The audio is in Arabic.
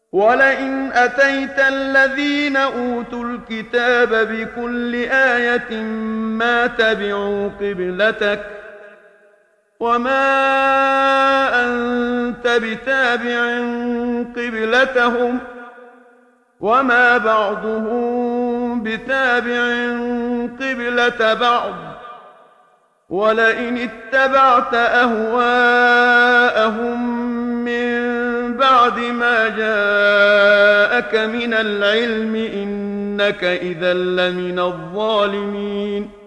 ولئن أتيت الذين أوتوا الكتاب بكل آية ما تبعوا قبلتك وما أنت بتابع قبلتهم وما بعضهم بتابع قبلة بعض ولئن اتبعت أهواءهم من بعد ما جاءك من العلم إنك إذا لمن الظالمين